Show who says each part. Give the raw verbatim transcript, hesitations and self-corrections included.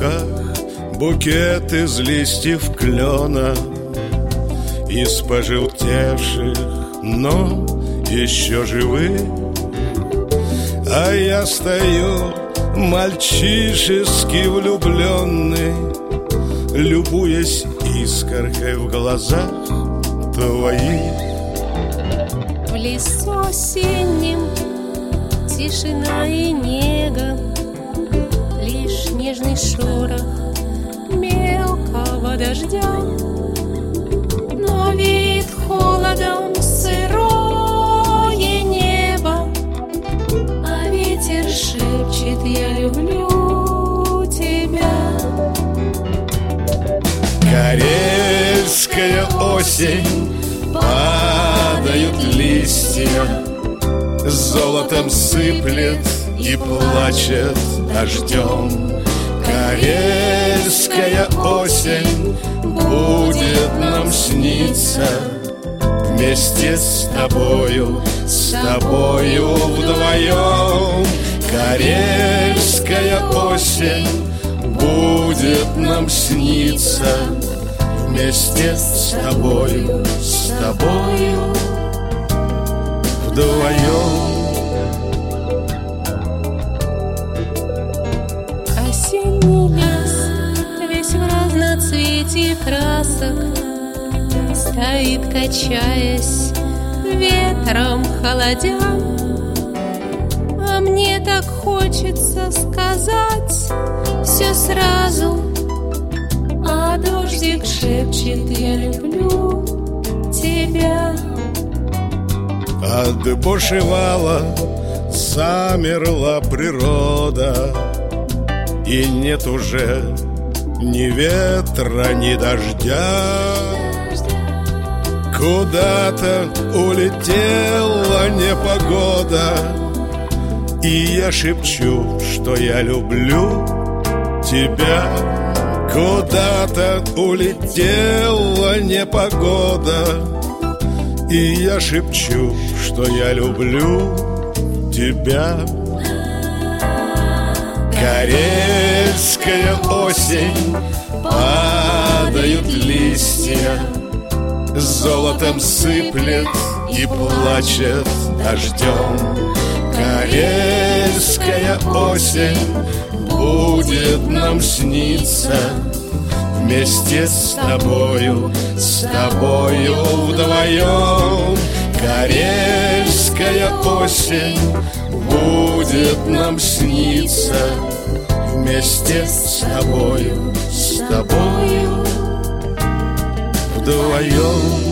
Speaker 1: руках букет из листьев клена, из пожелтевших, но еще живых. А я стою мальчишески влюбленный, любуясь искоркой в глазах твоих.
Speaker 2: В лесу осеннем тишина и нега, лишь нежный шорох мелкого дождя. Но веет холодом сырое небо, а ветер шепчет: я люблю тебя.
Speaker 1: Карельская осень, падают листья, золотом сыплет и плачет дождем. Карельская осень будет нам сниться вместе с тобою, с тобою вдвоем. Карельская осень будет нам сниться вместе с тобою, с тобою вдвоем.
Speaker 2: Осенний лес весь в разноцветии красок стоит, качаясь, ветром холодя. А мне так хочется сказать все сразу, а дождик шепчет: я люблю тебя.
Speaker 1: Отбушевала, замерла природа, и нет уже ни ветра, ни дождя. Куда-то улетела непогода, и я шепчу, что я люблю тебя. Куда-то улетела непогода, и я шепчу, что я люблю тебя. Карельская осень, падают листья, золотом сыплет и плачет дождем. Карельская осень будет нам сниться вместе с тобою, с тобою вдвоем. Карельская осень будет нам сниться вместе с тобою, с тобою вдвоем.